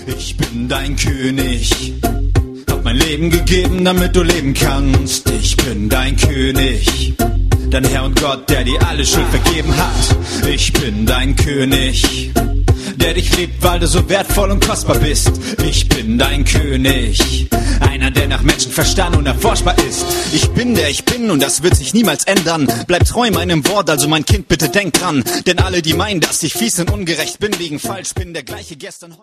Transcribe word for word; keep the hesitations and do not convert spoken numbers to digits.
Ich bin dein König, hab mein Leben gegeben, damit du leben kannst. Ich bin dein König, dein Herr und Gott, der dir alle Schuld vergeben hat. Ich bin dein König, der dich liebt, weil du so wertvoll und kostbar bist. Ich bin dein König, einer, der nach Menschenverstand unerforschbar ist. Ich bin der ich bin und das wird sich niemals ändern. Bleib treu meinem Wort, also mein Kind, bitte denk dran. Denn alle, die meinen, dass ich fies und ungerecht bin, liegen falsch. Bin der gleiche gestern, heute.